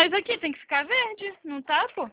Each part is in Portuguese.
Mas aqui tem que ficar verde, não tá, pô?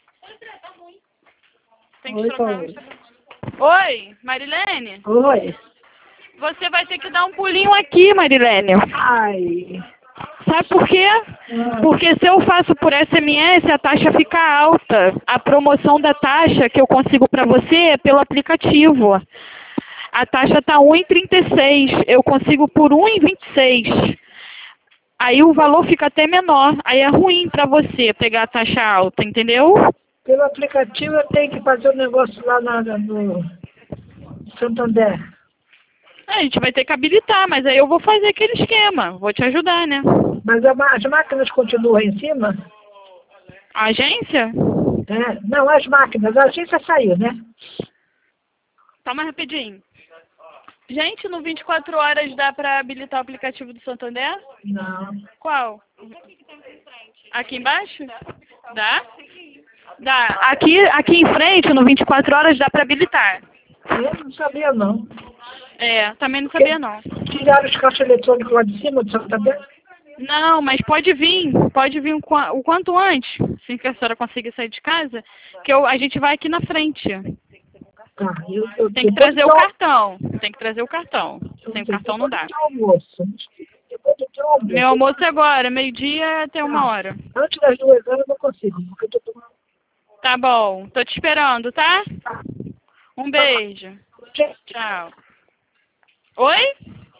Tem que Oi, trocar. Paulo. Oi, Marilene? Oi. Você vai ter que dar um pulinho aqui, Marilene. Ai. Sabe por quê? Porque se eu faço por SMS, a taxa fica alta. A promoção da taxa que eu consigo para você é pelo aplicativo. A taxa tá 1,36. Eu consigo por 1,26. Aí o valor fica até menor. Aí é ruim para você pegar a taxa alta, entendeu? Pelo aplicativo eu tenho que fazer um negócio lá no Santander. A gente vai ter que habilitar, mas aí eu vou fazer aquele esquema. Vou te ajudar, né? Mas as máquinas continuam aí em cima? A agência? É. Não, as máquinas. A agência saiu, né? Calma rapidinho. Gente, no 24 horas dá para habilitar o aplicativo do Santander? Não. Qual? Aqui embaixo? Dá? Dá. Aqui em frente, no 24 horas, dá para habilitar. Eu não sabia, não. É, também não sabia não. Tiraram os caixas eletrônicos lá de cima do Santander? Não, mas pode vir o quanto antes, assim que a senhora conseguir sair de casa, que a gente vai aqui na frente. Tá. Tem que trazer o cartão. Tem que trazer o cartão. Sem o cartão não dá. Almoço. Depois do almoço. Meu almoço é agora, meio-dia até 1h. Antes das 2 horas eu não consigo, porque eu tô tomando. Tá bom, tô te esperando, tá? Um beijo. Tchau. Oi?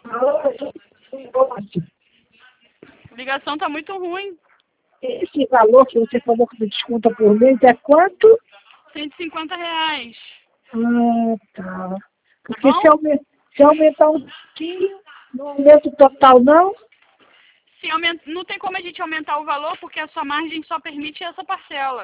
A ligação tá muito ruim. Esse valor que você falou que você desconta por mês é quanto? R$150. Ah, tá. Porque Bom? se aumentar um pouquinho, não aumenta o total, não? Não tem como a gente aumentar o valor porque a sua margem só permite essa parcela.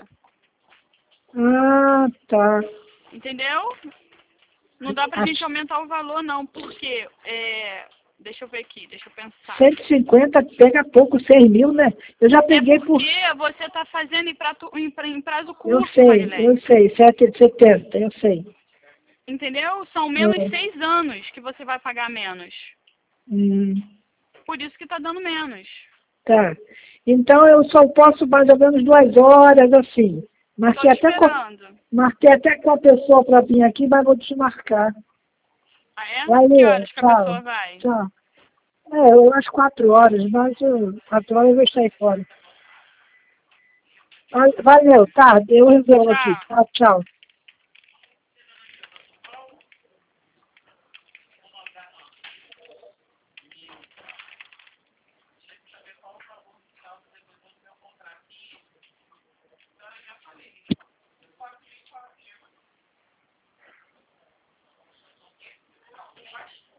Ah, tá. Entendeu? Não dá pra gente aumentar o valor, não, porque, deixa eu ver aqui, deixa eu pensar. 150 pega pouco, 6 mil, né? Eu já peguei por... Porque você tá fazendo em prazo curto, Eu sei, Marilene. 7,70, eu sei. Entendeu? São menos É. 6 anos que você vai pagar menos. Hum, Por isso que tá dando menos. tá. Então eu só posso mais ou menos 2 horas, assim. Tô Marquei te esperando. marquei até com a pessoa para vir aqui, mas vou desmarcar. Ah, é? Valeu, Que horas que a tchau. pessoa vai? Tchau. Eu às 4 horas, mas 4 horas eu vou sair fora. Valeu, tá? Eu resolvo aqui. Tchau. Tchau, tchau.